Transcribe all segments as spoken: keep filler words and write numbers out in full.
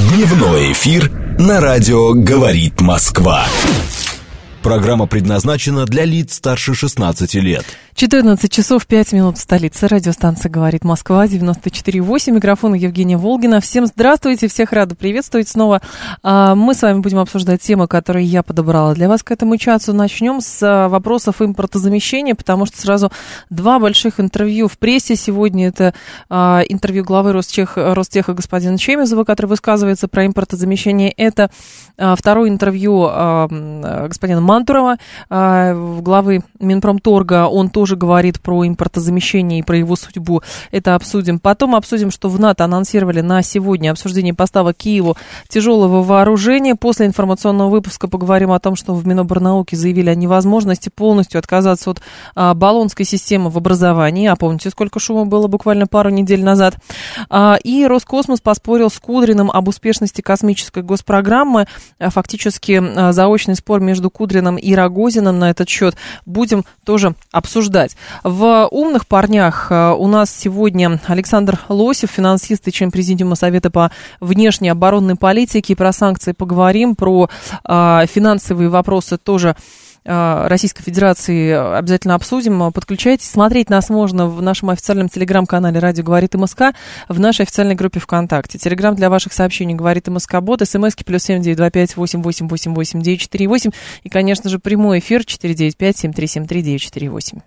Дневной эфир на радио «Говорит Москва». Программа предназначена для лиц старше шестнадцати лет. четырнадцать часов пять минут в столице. Радиостанция «Говорит Москва», девяносто четыре и восемь. Микрофон Евгения Волгина. Всем здравствуйте, всех рада приветствовать снова. Мы с вами будем обсуждать темы, которые я подобрала для вас к этому часу. Начнем с вопросов импортозамещения, потому что сразу два больших интервью в прессе. Сегодня это интервью главы Ростех, Ростеха господина Чемезова, который высказывается про импортозамещение. Это второе интервью господина Мантурова, главы Минпромторга. Он тоже говорит про импортозамещение и про его судьбу. Это обсудим. Потом обсудим, что в НАТО анонсировали на сегодня обсуждение поставок Киеву тяжелого вооружения. После информационного выпуска поговорим о том, что в Миноборнауке заявили о невозможности полностью отказаться от а, баллонской системы в образовании. А помните, сколько шума было буквально пару недель назад. А, и Роскосмос поспорил с Кудриным об успешности космической госпрограммы. А, фактически а, заочный спор между Кудриным и Рогозиным на этот счет будем тоже обсуждать. В «Умных парнях» у нас сегодня Александр Лосев, финансист и член Президиума Совета по внешней оборонной политике. Про санкции поговорим, про а, финансовые вопросы тоже Российской Федерации обязательно обсудим. Подключайтесь. Смотреть нас можно в нашем официальном телеграм-канале «Радио говорит МСК», в нашей официальной группе ВКонтакте. Телеграм для ваших сообщений «Говорит МСК-бот», смски плюс семь девять два пять восемь восемь восемь восемь девять четыре восемь и, конечно же, прямой эфир четыре девять пять семь три семь три девять четыре восемь.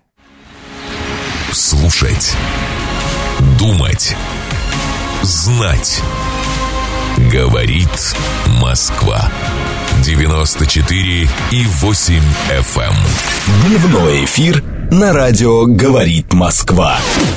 Слушать, думать, знать. Говорит Москва. девяносто четыре и восемь эф эм. Дневной эфир на радио «Говорит Москва».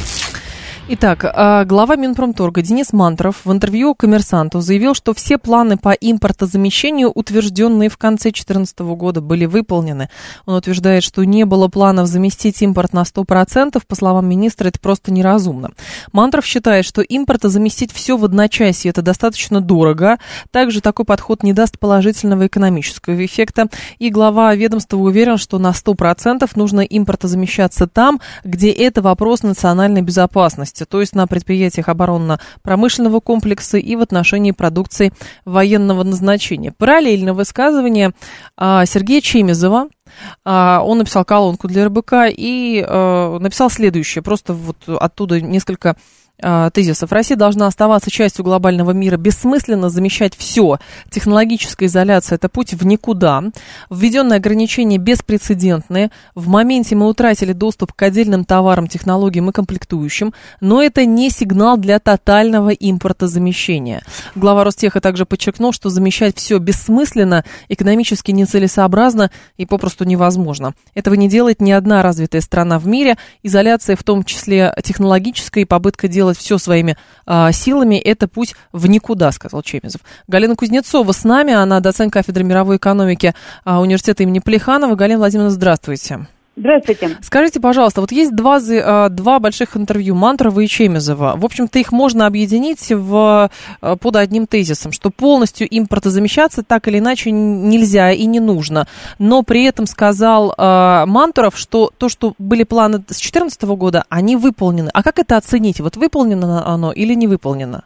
Итак, глава Минпромторга Денис Мантуров в интервью «Коммерсанту» заявил, что все планы по импортозамещению, утвержденные в конце две тысячи четырнадцатого года, были выполнены. Он утверждает, что не было планов заместить импорт на сто процентов. По словам министра, это просто неразумно. Мантуров считает, что импортозаместить все в одночасье – это достаточно дорого. Также такой подход не даст положительного экономического эффекта. И глава ведомства уверен, что на сто процентов нужно импортозамещаться там, где это вопрос национальной безопасности, то есть на предприятиях оборонно-промышленного комплекса и в отношении продукции военного назначения. Параллельно высказывание а, Сергея Чемезова. А, он написал колонку для эр бэ ка и а, написал следующее, просто вот оттуда несколько тезисов. Россия должна оставаться частью глобального мира. Бессмысленно замещать все. Технологическая изоляция – это путь в никуда. Введенные ограничения беспрецедентные. В моменте мы утратили доступ к отдельным товарам, технологиям и комплектующим. Но это не сигнал для тотального импортозамещения. Глава Ростеха также подчеркнул, что замещать все бессмысленно, экономически нецелесообразно и попросту невозможно. Этого не делает ни одна развитая страна в мире. Изоляция, в том числе технологическая, и попытка делать делать все своими а, силами, это путь в никуда, сказал Чемезов. Галина Кузнецова с нами, она доцент кафедры мировой экономики а, университета имени Плеханова. Галина Владимировна, здравствуйте. Здравствуйте. Скажите, пожалуйста, вот есть два, два больших интервью Мантурова и Чемезова. В общем-то, их можно объединить в, под одним тезисом, что полностью импортозамещаться так или иначе нельзя и не нужно. Но при этом сказал э, Мантуров, что то, что были планы с две тысячи четырнадцатого года, они выполнены. А как это оценить? Вот выполнено оно или не выполнено?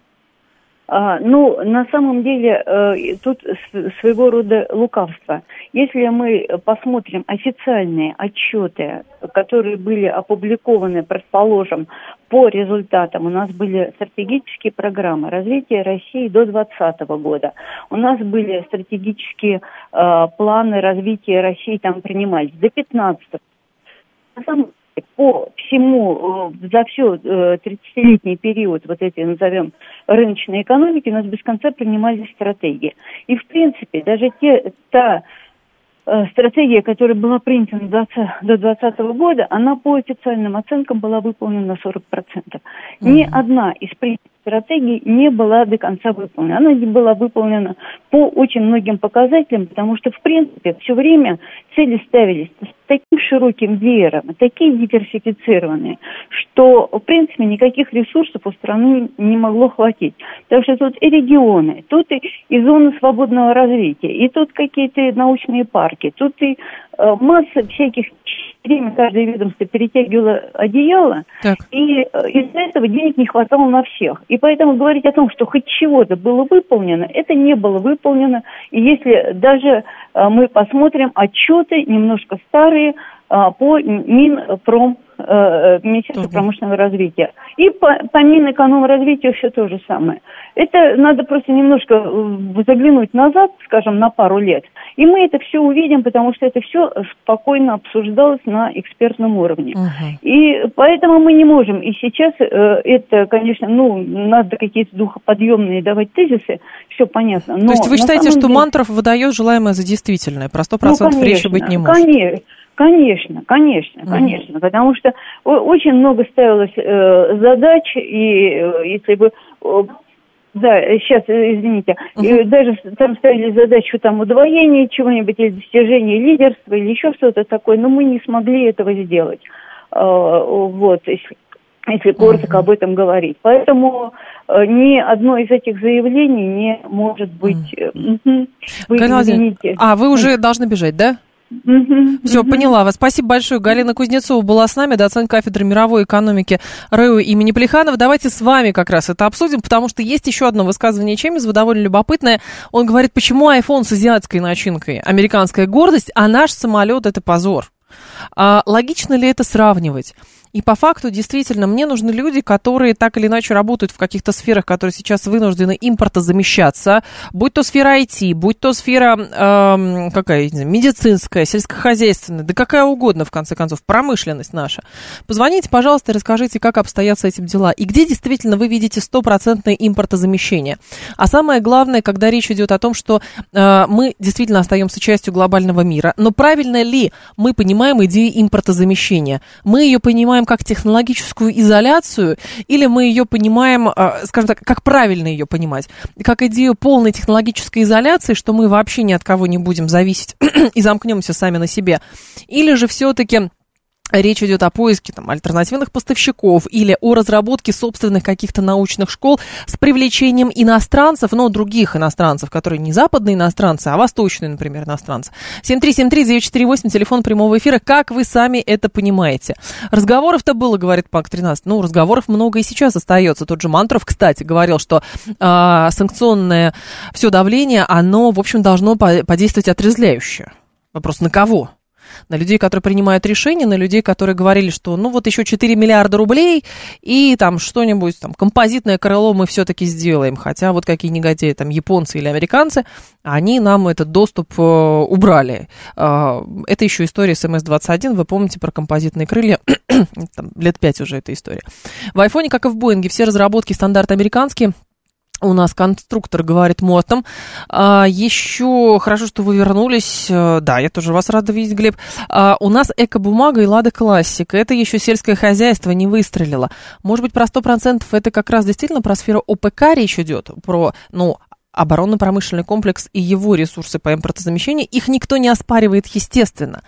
А, ну, на самом деле, э, тут своего рода лукавство. Если мы посмотрим официальные отчеты, которые были опубликованы, предположим, по результатам, у нас были стратегические программы развития России до двадцатого года. У нас были стратегические э, планы развития России, там принимались до пятнадцатого. На самом деле, по всему, за все тридцатилетний период, вот эти, назовем, рыночной экономики, у нас без конца принимались стратегии. И, в принципе, даже те, та э, стратегия, которая была принята до двадцатого года, она по официальным оценкам была выполнена на сорок процентов. Mm-hmm. Ни одна из принятых стратегий не была до конца выполнена. Она не была выполнена по очень многим показателям, потому что, в принципе, все время цели ставились с таким широким веером, такие диверсифицированные, что, в принципе, никаких ресурсов у страны не могло хватить. Потому что тут и регионы, тут и, и зоны свободного развития, и тут какие-то научные парки, тут и э, масса всяких... время каждое ведомство перетягивало одеяло, так. и э, из-за этого денег не хватало на всех. И поэтому говорить о том, что хоть чего-то было выполнено, это не было выполнено. И если даже э, мы посмотрим отчеты, немножко старые, э, по Минпром, э, Министерству Тоже. промышленного развития. И по, по Минэкономразвитию все то же самое. Это надо просто немножко заглянуть назад, скажем, на пару лет, и мы это все увидим, потому что это все спокойно обсуждалось на экспертном уровне. Uh-huh. И поэтому мы не можем. И сейчас э, это, конечно, ну, надо какие-то духоподъемные давать тезисы, все понятно. Но то есть вы считаете, что деле... Мантров выдает желаемое за действительное? Про сто процентов ну, речи быть не может? Конечно. Конечно, конечно, конечно, mm-hmm. потому что очень много ставилось э, задач, и э, если бы, э, да, сейчас, извините, mm-hmm. и даже там ставили задачу там удвоения чего-нибудь, или достижения лидерства, или еще что-то такое, но мы не смогли этого сделать, э, вот, если, если коротко mm-hmm. об этом говорить. Поэтому э, ни одно из этих заявлений не может быть, mm-hmm. э, вы извините. А, вы уже должны бежать, да? Mm-hmm. Все, mm-hmm. поняла вас. Спасибо большое. Галина Кузнецова была с нами, доцент кафедры мировой экономики РЭУ имени Плеханова. Давайте с вами как раз это обсудим, потому что есть еще одно высказывание Чемизова, довольно любопытное. Он говорит, почему iPhone с азиатской начинкой американская гордость, а наш самолет это позор. А логично ли это сравнивать? И по факту, действительно, мне нужны люди, которые так или иначе работают в каких-то сферах, которые сейчас вынуждены импортозамещаться, будь то сфера ай ти, будь то сфера э, какая, не знаю, медицинская, сельскохозяйственная, да какая угодно, в конце концов, промышленность наша. Позвоните, пожалуйста, и расскажите, как обстоят с этим дела, и где действительно вы видите стопроцентное импортозамещение. А самое главное, когда речь идет о том, что э, мы действительно остаемся частью глобального мира, но правильно ли мы понимаем идею импортозамещения? Мы ее понимаем как технологическую изоляцию, или мы ее понимаем, скажем так, как правильно ее понимать, как идею полной технологической изоляции, что мы вообще ни от кого не будем зависеть и замкнемся сами на себе, или же все-таки речь идет о поиске там, альтернативных поставщиков или о разработке собственных каких-то научных школ с привлечением иностранцев, но других иностранцев, которые не западные иностранцы, а восточные, например, иностранцы. семь три семь три девять четыре восемь, телефон прямого эфира. Как вы сами это понимаете? Разговоров-то было, говорит ПАК тринадцать. Ну, разговоров много и сейчас остается. Тот же Мантров, кстати, говорил, что э, санкционное все давление, оно, в общем, должно подействовать отрезвляюще. Вопрос, на кого? На людей, которые принимают решения, на людей, которые говорили, что ну вот еще четыре миллиарда рублей и там что-нибудь, там композитное крыло мы все-таки сделаем. Хотя вот какие негодяи, там японцы или американцы, они нам этот доступ э, убрали. Э, это еще история с эм эс двадцать один, вы помните про композитные крылья, там, лет пять уже эта история. В айфоне, как и в Боинге, все разработки стандарты американские. У нас конструктор говорит мотом. А, еще хорошо, что вы вернулись. Да, я тоже вас рада видеть, Глеб. А, у нас эко-бумага и Лада Классика. Это еще сельское хозяйство не выстрелило. Может быть, про сто процентов это как раз действительно про сферу о пэ ка речь идет? Про, ну, оборонно-промышленный комплекс и его ресурсы по импортозамещению, их никто не оспаривает, естественно.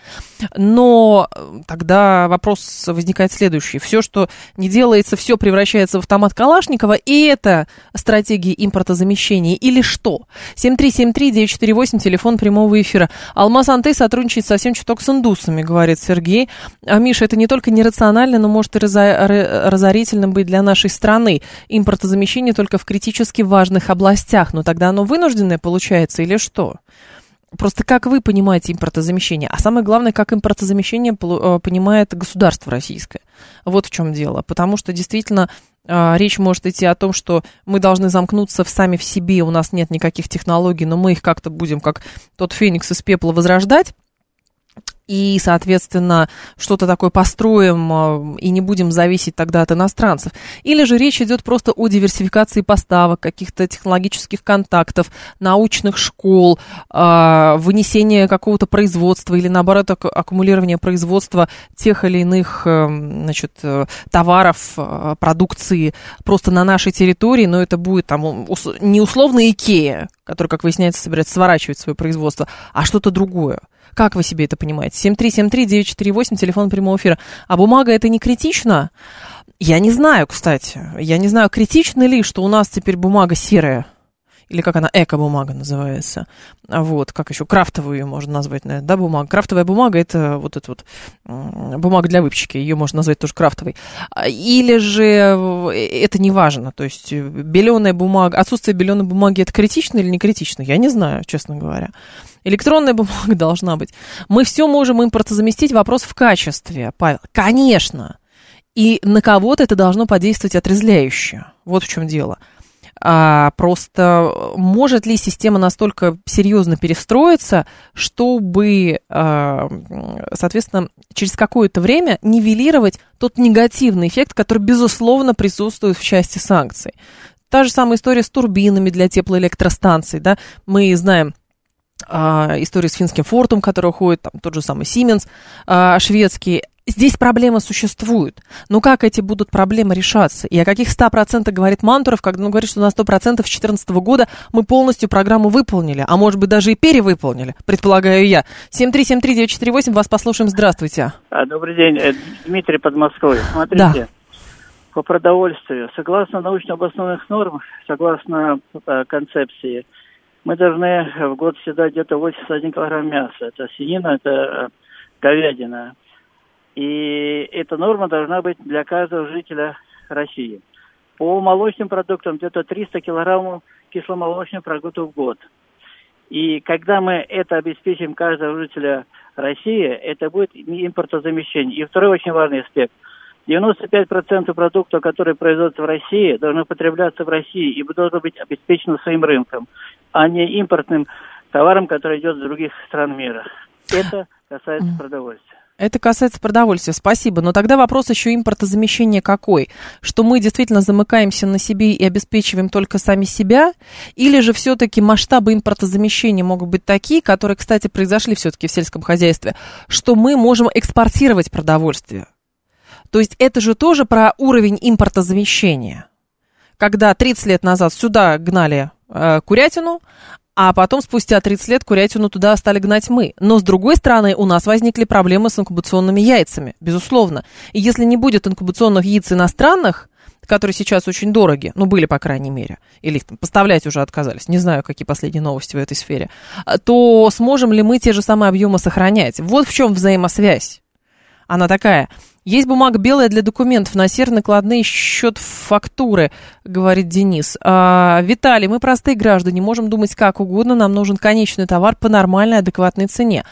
Но тогда вопрос возникает следующий. Все, что не делается, все превращается в автомат Калашникова, и это стратегия импортозамещения или что? семь три семь три девять четыре восемь, телефон прямого эфира. Алмаз Антей сотрудничает совсем чуток с индусами, говорит Сергей. А, Миша, это не только нерационально, но может и разорительным быть для нашей страны. Импортозамещение только в критически важных областях, но тогда оно вынужденное получается или что? Просто как вы понимаете импортозамещение? А самое главное, как импортозамещение понимает государство российское. Вот в чем дело. Потому что действительно речь может идти о том, что мы должны замкнуться в сами в себе, у нас нет никаких технологий, но мы их как-то будем, как тот феникс из пепла, возрождать. и, соответственно, что-то такое построим и не будем зависеть тогда от иностранцев. Или же речь идет просто о диверсификации поставок, каких-то технологических контактов, научных школ, вынесения какого-то производства или, наоборот, аккумулирования производства тех или иных, значит, товаров, продукции просто на нашей территории, но это будет там не условно Икея, который, как выясняется, собирается сворачивать свое производство, а что-то другое. Как вы себе это понимаете? семь три семь три девять четыре восемь, телефон прямого эфира. А бумага это не критично? Я не знаю, кстати. Я не знаю, критично ли, что у нас теперь бумага серая. Или как она, эко-бумага называется. Вот, как еще, крафтовую ее можно назвать, наверное, да, бумага. Крафтовая бумага, это вот эта вот бумага для выпечки, ее можно назвать тоже крафтовой. Или же это не важно, то есть беленая бумага, отсутствие беленой бумаги, это критично или не критично? Я не знаю, честно говоря. Электронная бумага должна быть. Мы все можем импортозаместить, вопрос в качестве, Павел. Конечно. И на кого-то это должно подействовать отрезвляюще. Вот в чем дело. А просто может ли система настолько серьезно перестроиться, чтобы, соответственно, через какое-то время нивелировать тот негативный эффект, который, безусловно, присутствует в части санкций. Та же самая история с турбинами для теплоэлектростанций, да, мы знаем историю с финским фортом, который уходит, там тот же самый Siemens шведский. Здесь проблемы существуют. Но как эти будут проблемы решаться? И о каких ста процентах говорит Мантуров, когда он говорит, что на сто процентов с две тысячи четырнадцатого года мы полностью программу выполнили, а может быть даже и перевыполнили, предполагаю я. семь три семь три девять четыре восемь, вас послушаем. Здравствуйте. Добрый день, Дмитрий Подмосковье. Смотрите, да. По продовольствию, согласно научно-обоснованных норм, согласно э, концепции, мы должны в год съедать где-то восемьдесят один килограмм мяса. Это свинина, это э, говядина. И эта норма должна быть для каждого жителя России. По молочным продуктам где-то триста килограммов кисломолочных продуктов в год. И когда мы это обеспечим каждого жителя России, это будет импортозамещение. И второй очень важный аспект. девяносто пять процентов продуктов, которые производятся в России, должны потребляться в России и должны быть обеспечены своим рынком, а не импортным товаром, который идет из других стран мира. Это касается продовольствия. Это касается продовольствия, спасибо. Но тогда вопрос еще импортозамещения какой? Что мы действительно замыкаемся на себе и обеспечиваем только сами себя? Или же все-таки масштабы импортозамещения могут быть такие, которые, кстати, произошли все-таки в сельском хозяйстве, что мы можем экспортировать продовольствие? То есть это же тоже про уровень импортозамещения. Когда тридцать лет назад сюда гнали э, курятину, а потом спустя тридцать лет курятину туда стали гнать мы. Но, с другой стороны, у нас возникли проблемы с инкубационными яйцами, безусловно. И если не будет инкубационных яиц иностранных, которые сейчас очень дороги, ну, были, по крайней мере, или их там поставлять уже отказались, не знаю, какие последние новости в этой сфере, то сможем ли мы те же самые объемы сохранять? Вот в чем взаимосвязь. Она такая. Есть бумага белая для документов, на серые накладные счет фактуры, говорит Денис. А, Виталий, мы простые граждане, можем думать как угодно, нам нужен конечный товар по нормальной, адекватной цене.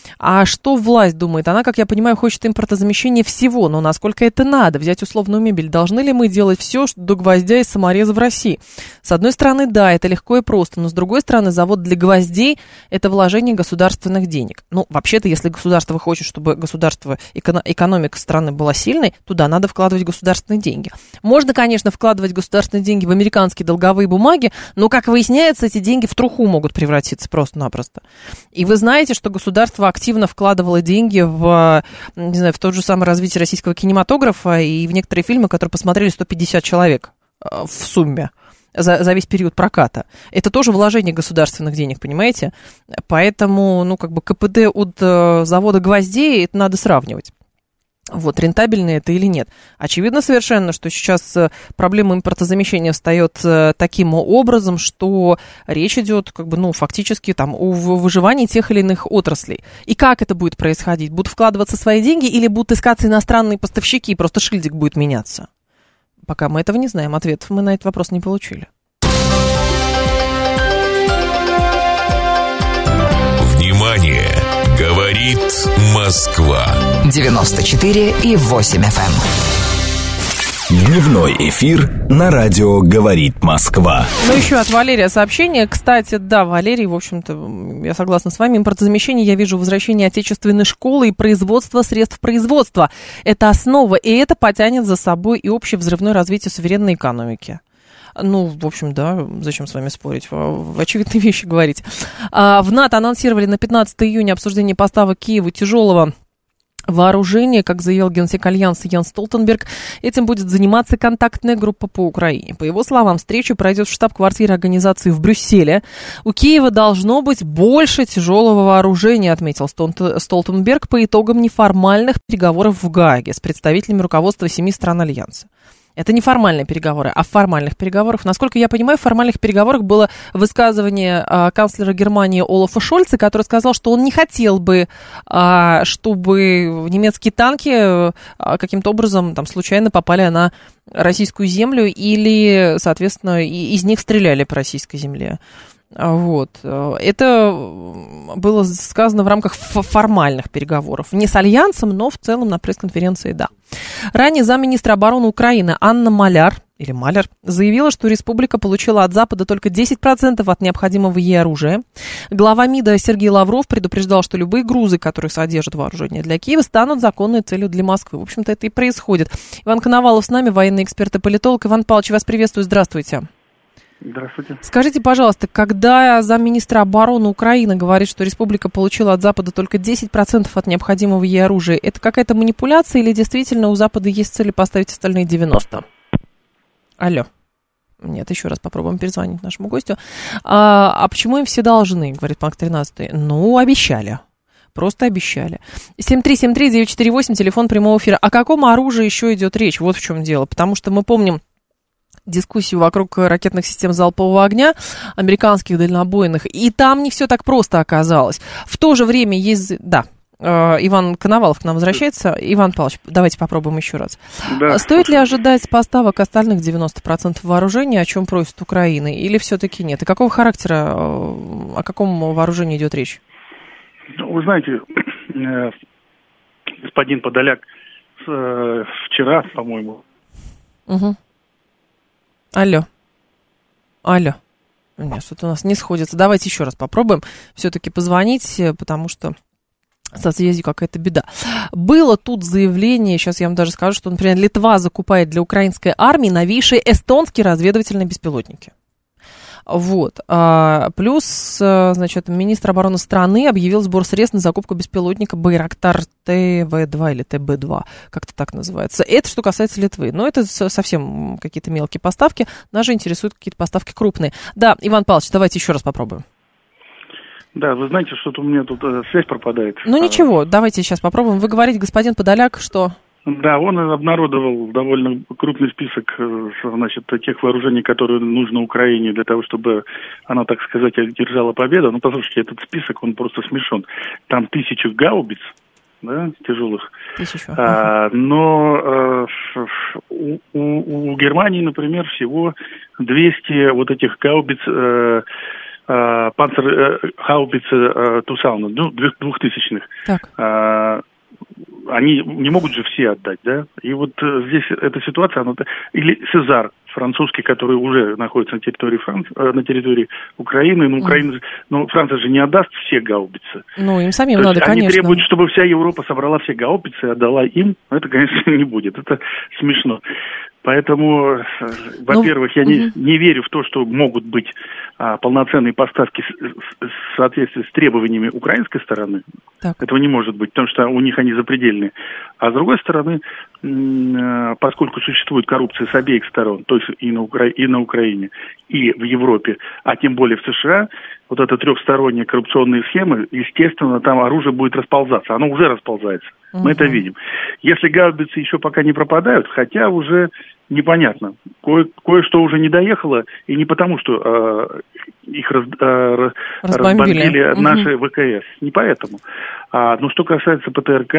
А что власть думает? Она, как я понимаю, хочет импортозамещения всего, но насколько это надо? Взять условную мебель. Должны ли мы делать все до гвоздя и самореза в России? С одной стороны, да, это легко и просто, но с другой стороны, завод для гвоздей – это вложение государственных денег. Ну, вообще-то, если государство хочет, чтобы государство, эко- экономика страны была сильной, туда надо вкладывать государственные деньги. Можно, конечно, вкладывать государственные деньги в американские долговые бумаги, но, как выясняется, эти деньги в труху могут превратиться просто-напросто. И вы знаете, что государство активно активно вкладывала деньги в, не знаю, в то же самое развитие российского кинематографа и в некоторые фильмы, которые посмотрели сто пятьдесят человек в сумме за, за весь период проката. Это тоже вложение государственных денег, понимаете? Поэтому, ну, как бы КПД от э, завода гвоздей это надо сравнивать. Вот, рентабельно это или нет. Очевидно совершенно, что сейчас проблема импортозамещения встает таким образом, что речь идет, как бы, ну, фактически там о выживании тех или иных отраслей. И как это будет происходить? Будут вкладываться свои деньги или будут искаться иностранные поставщики, и просто шильдик будет меняться? Пока мы этого не знаем, ответов мы на этот вопрос не получили. Внимание! Говорит Москва. девяносто четыре и восемь эф эм. Дневной эфир на радио «Говорит Москва». Ну, еще от Валерия сообщение. Кстати, да, Валерий, в общем-то, я согласна с вами. Импортозамещение, я вижу возвращение отечественной школы и производства средств производства. Это основа, и это потянет за собой и общее взрывное развитие суверенной экономики. Ну, в общем, да, зачем с вами спорить? В очевидные вещи говорить. А, в НАТО анонсировали на пятнадцатое июня обсуждение поставок Киеву тяжелого вооружение, как заявил генсек Альянса Йенс Столтенберг, этим будет заниматься контактная группа по Украине. По его словам, встреча пройдет в штаб-квартире организации в Брюсселе. У Киева должно быть больше тяжелого вооружения, отметил Столтенберг по итогам неформальных переговоров в Гааге с представителями руководства семи стран Альянса. Это не формальные переговоры, а в формальных переговорах. Насколько я понимаю, в формальных переговорах было высказывание а, канцлера Германии Олафа Шольца, который сказал, что он не хотел бы, а, чтобы немецкие танки а, каким-то образом там, случайно попали на российскую землю или, соответственно, и, из них стреляли по российской земле. Вот. Это было сказано в рамках формальных переговоров. Не с Альянсом, но в целом на пресс-конференции, да. Ранее замминистра обороны Украины Анна Маляр, или Маляр, заявила, что республика получила от Запада только десять процентов от необходимого ей оружия. Глава МИДа Сергей Лавров предупреждал, что любые грузы, которые содержат вооружение для Киева, станут законной целью для Москвы. В общем-то, это и происходит. Иван Коновалов с нами, военный эксперт и политолог. Иван Павлович, вас приветствую, здравствуйте. Здравствуйте. Скажите, пожалуйста, когда замминистра обороны Украины говорит, что республика получила от Запада только десять процентов от необходимого ей оружия, это какая-то манипуляция или действительно у Запада есть цель поставить остальные девяносто процентов? Алло. Нет, еще раз попробуем перезвонить нашему гостю. А, а почему им все должны, говорит Панк тринадцатый? Ну, обещали. Просто обещали. семь три семь три девять четыре восемь, телефон прямого эфира. О каком оружии еще идет речь? Вот в чем дело. Потому что мы помним дискуссию вокруг ракетных систем залпового огня, американских дальнобойных, и там не все так просто оказалось. В то же время есть... Да, Иван Коновалов к нам возвращается. Иван Павлович, давайте попробуем еще раз. Да. Стоит ли ожидать поставок остальных девяносто процентов вооружения, о чем просит Украина, или все-таки нет? И какого характера, о каком вооружении идет речь? Вы знаете, господин Подоляк вчера, по-моему... Угу. Алло. Алло. Нет, что-то у нас не сходится. Давайте еще раз попробуем все-таки позвонить, потому что со связью какая-то беда. Было тут заявление, сейчас я вам даже скажу, что, например, Литва закупает для украинской армии новейшие эстонские разведывательные беспилотники. Вот. А, плюс, значит, министр обороны страны объявил сбор средств на закупку беспилотника Байрактар тэ вэ два или тэ бэ два, как-то так называется. Это что касается Литвы. Но это совсем какие-то мелкие поставки. Нас же интересуют какие-то поставки крупные. Да, Иван Павлович, давайте еще раз попробуем. Да, вы знаете, что-то у меня тут э, связь пропадает. Ну ничего, давайте сейчас попробуем. Вы говорите, господин Подоляк, что... Да, он обнародовал довольно крупный список, значит, тех вооружений, которые нужно Украине для того, чтобы она, так сказать, одержала победу. Ну, послушайте, этот список, он просто смешон. Там тысячу гаубиц, да, тяжелых. Тысячу. А, но а, у, у, у Германии, например, всего двести вот этих гаубиц, а, а, панцергаубицы Тусауна, ну, двухтысячных. Так. А, они не могут же все отдать, да? И вот э, здесь эта ситуация, она... Или Сезар, французский, который уже находится на территории Франции, э, на территории Украины, но Украина, mm. но Франция же не отдаст все гаубицы. Ну, им самим То надо, конечно. Они требуют, чтобы вся Европа собрала все гаубицы и отдала им. Это, конечно, не будет. Это смешно. Поэтому, во-первых, ну, я не, угу. не верю в то, что могут быть а, полноценные поставки в соответствии с требованиями украинской стороны. Так. Этого не может быть, потому что у них они запредельные. А с другой стороны, поскольку существует коррупция с обеих сторон, то есть и на, Укра... и на Украине, и в Европе, а тем более в США, вот эта трехсторонняя коррупционная схема, естественно, там оружие будет расползаться. Оно уже расползается. Угу. Мы это видим. Если гаубицы еще пока не пропадают, хотя уже непонятно. Кое- кое-что уже не доехало, и не потому, что э, их раз, э, разбомбили угу. наши ВКС. Не поэтому. А, но что касается ПТРК,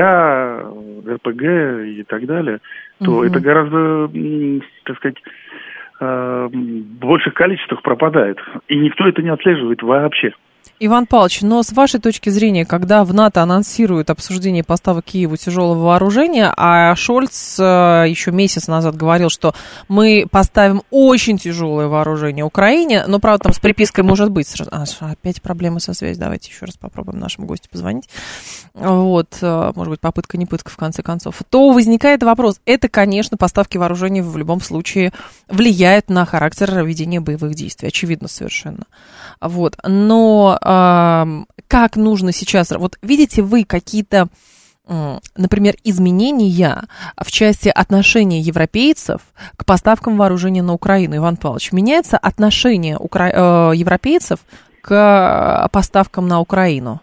РПГ и так далее, то угу. это гораздо, так сказать, в больших количествах пропадает. И никто это не отслеживает вообще. Иван Павлович, но с вашей точки зрения, когда в НАТО анонсируют обсуждение поставок Киеву тяжелого вооружения, а Шольц э, еще месяц назад говорил, что мы поставим очень тяжелое вооружение Украине, но, правда, там с припиской может быть. А, опять проблемы со связью. Давайте еще раз попробуем нашему гостю позвонить. Вот, э, может быть, попытка не пытка, в конце концов. То возникает вопрос. Это, конечно, поставки вооружений в любом случае влияют на характер ведения боевых действий. Очевидно совершенно. Вот, но... как нужно сейчас... Вот видите вы какие-то, например, изменения в части отношения европейцев к поставкам вооружения на Украину, Иван Павлович? Меняется отношение укра... европейцев к поставкам на Украину?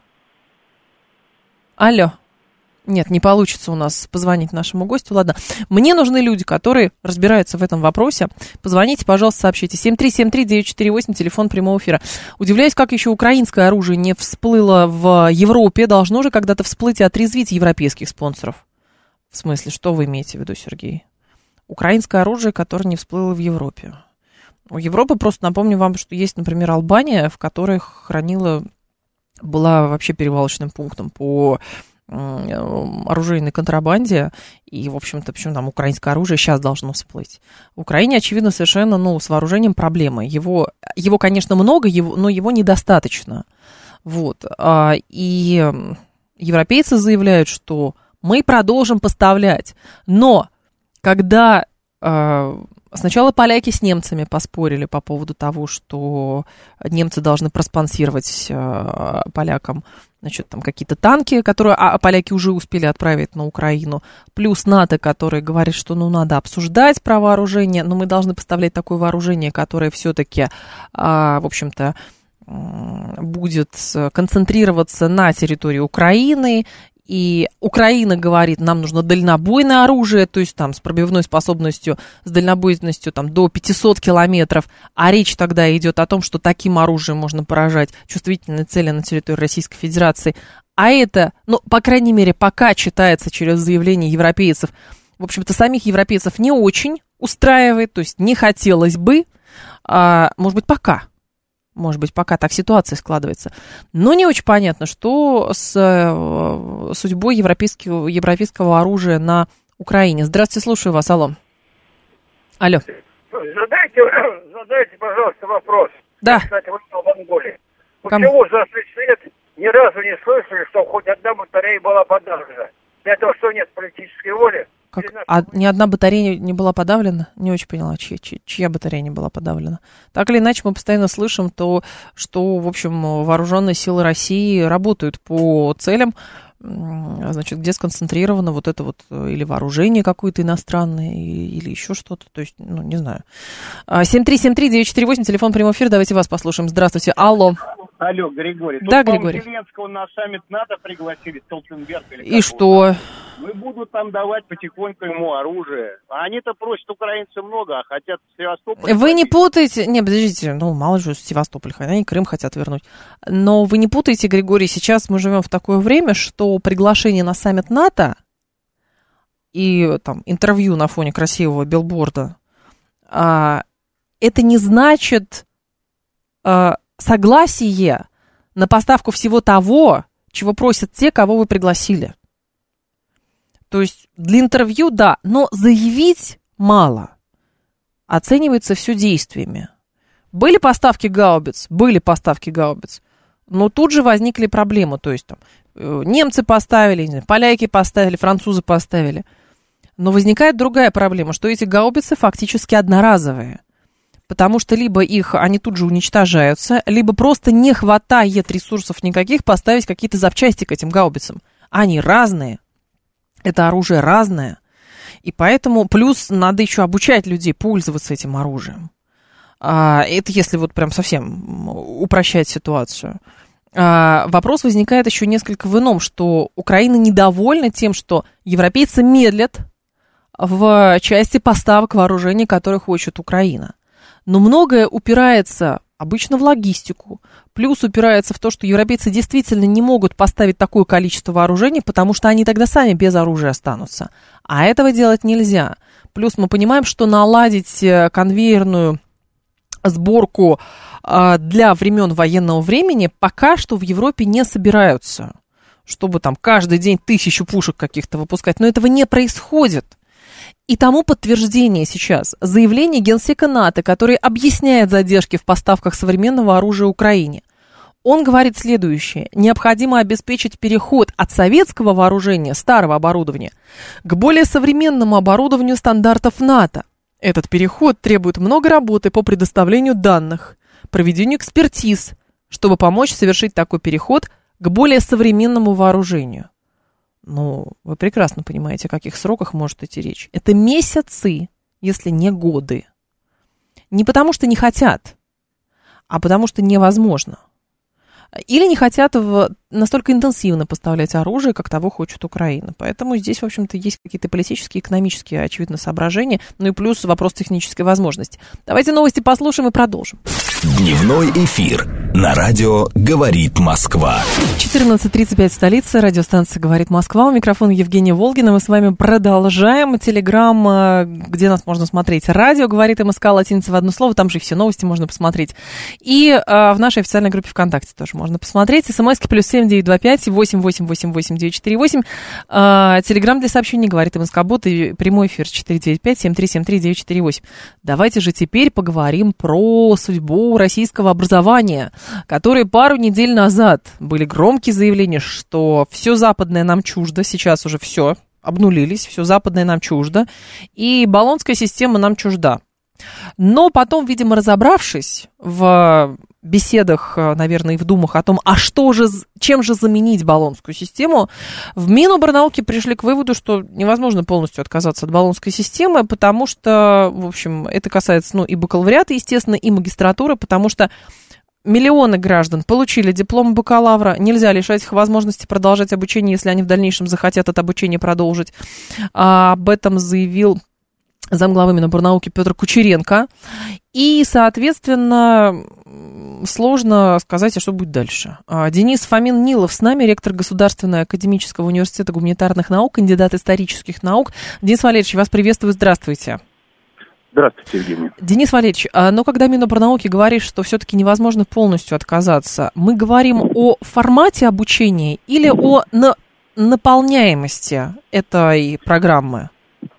Алло. Нет, не получится у нас позвонить нашему гостю. Ладно. Мне нужны люди, которые разбираются в этом вопросе. Позвоните, пожалуйста, сообщите. семь три семь три девять четыре восемь, телефон прямого эфира. Удивляюсь, как еще украинское оружие не всплыло в Европе. Должно же когда-то всплыть и отрезвить европейских спонсоров. В смысле, что вы имеете в виду, Сергей? Украинское оружие, которое не всплыло в Европе. У Европы, просто напомню вам, что есть, например, Албания, в которой хранила, была вообще перевалочным пунктом по... оружейной контрабанде, и, в общем-то, почему там украинское оружие сейчас должно всплыть. В Украине, очевидно, совершенно, ну, с вооружением проблемы. Его, его конечно, много, его, но его недостаточно. Вот. И европейцы заявляют, что мы продолжим поставлять. Но когда сначала поляки с немцами поспорили по поводу того, что немцы должны проспонсировать полякам, значит, там какие-то танки, которые а, поляки уже успели отправить на Украину, плюс НАТО, который говорит, что, ну, надо обсуждать про вооружение, но мы должны поставлять такое вооружение, которое все-таки, а, в общем-то, будет концентрироваться на территории Украины. И Украина говорит, нам нужно дальнобойное оружие, то есть там с пробивной способностью, с дальнобойностью там до пятьсот километров, а речь тогда идет о том, что таким оружием можно поражать чувствительные цели на территории Российской Федерации. А это, ну, по крайней мере, пока читается через заявления европейцев, в общем-то, самих европейцев не очень устраивает, то есть не хотелось бы, а, может быть, пока. Может быть, пока так ситуация складывается. Но не очень понятно, что с судьбой европейского, европейского оружия на Украине. Здравствуйте, слушаю вас. Алло. Алло. Задайте, задайте, пожалуйста, вопрос. Да. Кстати, вы в Анголе. Почему за шесть лет ни разу не слышали, что хоть одна батарея была подавлена? Для этого что, нет политической воли? Как? А ни одна батарея не была подавлена? Не очень поняла, чья, чья, чья батарея не была подавлена. Так или иначе, мы постоянно слышим то, что, в общем, вооруженные силы России работают по целям, значит, где сконцентрировано вот это вот или вооружение какое-то иностранное, или еще что-то, то есть, ну, не знаю. семь три семь три девять четыре восемь, телефон прямого эфира, давайте вас послушаем. Здравствуйте, алло. Алло, Григорий. Да, Тут, Григорий. Зеленского на саммит НАТО пригласили, Столтенберг. И что? Мы будут там давать потихоньку ему оружие. А они-то просят украинцев много, а хотят Севастополь. Вы не путаете... Не, подождите, ну, мало же Севастополь, они Крым хотят вернуть. Но вы не путаете, Григорий, сейчас мы живем в такое время, что приглашение на саммит НАТО и там интервью на фоне красивого билборда, а, это не значит... А, согласие на поставку всего того, чего просят те, кого вы пригласили. То есть для интервью, да, но заявить мало. Оценивается все действиями. Были поставки гаубиц? Были поставки гаубиц. Но тут же возникли проблемы. То есть там немцы поставили, не знаю, поляки поставили, французы поставили. Но возникает другая проблема, что эти гаубицы фактически одноразовые. Потому что либо их, они тут же уничтожаются, либо просто не хватает ресурсов никаких поставить какие-то запчасти к этим гаубицам. Они разные, это оружие разное, и поэтому плюс надо еще обучать людей пользоваться этим оружием. Это если вот прям совсем упрощать ситуацию. Вопрос возникает еще несколько в ином, что Украина недовольна тем, что европейцы медлят в части поставок вооружений, которые хочет Украина. Но многое упирается обычно в логистику, плюс упирается в то, что европейцы действительно не могут поставить такое количество вооружений, потому что они тогда сами без оружия останутся. А этого делать нельзя. Плюс мы понимаем, что наладить конвейерную сборку э, для времен военного времени пока что в Европе не собираются, чтобы там каждый день тысячу пушек каких-то выпускать. Но этого не происходит. И тому подтверждение сейчас заявление генсека НАТО, который объясняет задержки в поставках современного оружия Украине. Он говорит следующее. Необходимо обеспечить переход от советского вооружения, старого оборудования, к более современному оборудованию стандартов НАТО. Этот переход требует много работы по предоставлению данных, проведению экспертиз, чтобы помочь совершить такой переход к более современному вооружению. Ну, вы прекрасно понимаете, о каких сроках может идти речь. Это месяцы, если не годы. Не потому что не хотят, а потому что невозможно. Или не хотят в, настолько интенсивно поставлять оружие, как того хочет Украина. Поэтому здесь, в общем-то, есть какие-то политические, экономические, очевидно, соображения. Ну и плюс вопрос технической возможности. Давайте новости послушаем и продолжим. Дневной эфир на радио «Говорит Москва». четырнадцать тридцать пять, столица, радиостанция «Говорит Москва». У микрофона Евгения Волгина. Мы с вами продолжаем. Телеграм, где нас можно смотреть. Радио «Говорит МСК», латиница в одно слово. Там же и все новости можно посмотреть. И а, в нашей официальной группе ВКонтакте тоже можно посмотреть. СМСки плюс семь девять два пять восемь восемь восемь восемь девять четыре восемь. А, Телеграм для сообщений «Говорит МСК», бот и прямой эфир четыре девять пять семь три семь три девять четыре восемь. Давайте же теперь поговорим про судьбу российского образования, которые пару недель назад были громкие заявления, что все западное нам чуждо, сейчас уже все, обнулились, все западное нам чуждо, и болонская система нам чужда. Но потом, видимо, разобравшись в беседах, наверное, и в думах о том, а что же, чем же заменить болонскую систему, в Миноборнауки пришли к выводу, что невозможно полностью отказаться от болонской системы, потому что, в общем, это касается, ну, и бакалавриата, естественно, и магистратуры, потому что миллионы граждан получили диплом бакалавра, нельзя лишать их возможности продолжать обучение, если они в дальнейшем захотят это обучение продолжить. А об этом заявил замглавы Миноборнауки Петр Кучеренко. И, соответственно, сложно сказать, а что будет дальше. Денис Фомин-Нилов с нами, ректор Государственного академического университета гуманитарных наук, кандидат исторических наук. Денис Валерьевич, вас приветствую, здравствуйте. Здравствуйте, Евгений. Денис Валерьевич, но когда Миноборнауки говорит, что все-таки невозможно полностью отказаться, мы говорим о формате обучения или о на- наполняемости этой программы?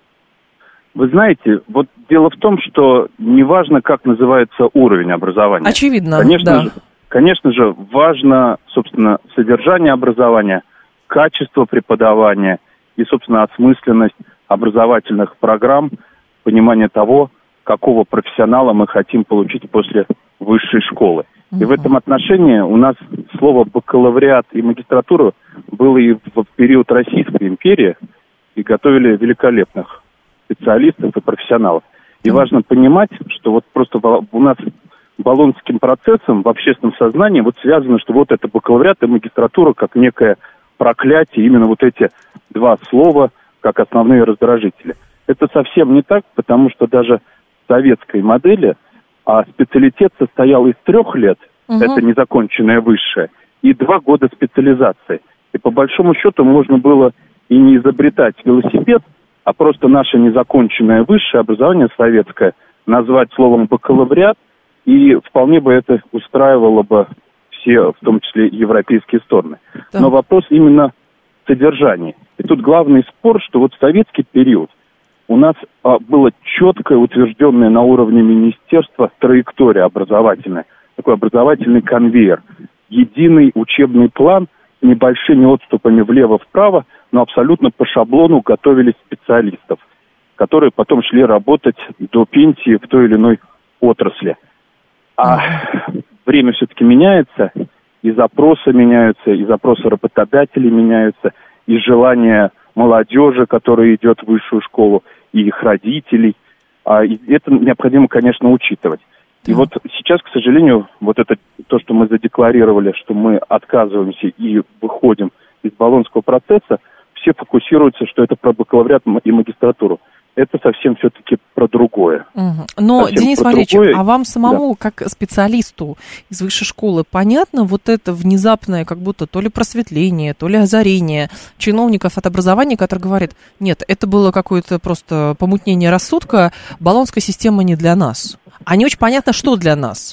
Вы знаете, вот дело в том, что неважно, как называется уровень образования. Очевидно, конечно да. же, конечно же, важно, собственно, содержание образования, качество преподавания и, собственно, осмысленность образовательных программ, понимание того, какого профессионала мы хотим получить после высшей школы. И в этом отношении у нас слово бакалавриат и магистратура было и в период Российской империи, и готовили великолепных специалистов и профессионалов. И важно понимать, что вот просто у нас болонским процессом в общественном сознании вот связано, что вот это бакалавриат и магистратура как некое проклятие, именно вот эти два слова как основные раздражители. Это совсем не так, потому что даже в советской модели а специалитет состоял из трех лет, угу. это незаконченное высшее, и два года специализации. И по большому счету можно было и не изобретать велосипед, а просто наше незаконченное высшее образование советское назвать словом бакалавриат, и вполне бы это устраивало бы все, в том числе европейские стороны. Да. Но вопрос именно в содержании. И тут главный спор, что вот в советский период у нас а, было четкое, утвержденное на уровне министерства траектория образовательная, такой образовательный конвейер, единый учебный план с небольшими отступами влево-вправо, но абсолютно по шаблону готовили специалистов, которые потом шли работать до пенсии в той или иной отрасли. А время все-таки меняется, и запросы меняются, и запросы работодателей меняются, и желания молодежи, которая идет в высшую школу, и их родителей. А, и это необходимо, конечно, учитывать. И вот сейчас, к сожалению, вот это то, что мы задекларировали, что мы отказываемся и выходим из болонского процесса, все фокусируются, что это про бакалавриат и магистратуру. это совсем все-таки про другое. Угу. Но, совсем Денис Валерьевич, другое. А вам самому, да. как специалисту из высшей школы, понятно вот это внезапное как будто то ли просветление, то ли озарение чиновников от образования, которые говорят, нет, это было какое-то просто помутнение рассудка, баллонская система не для нас. А не очень понятно, что для нас.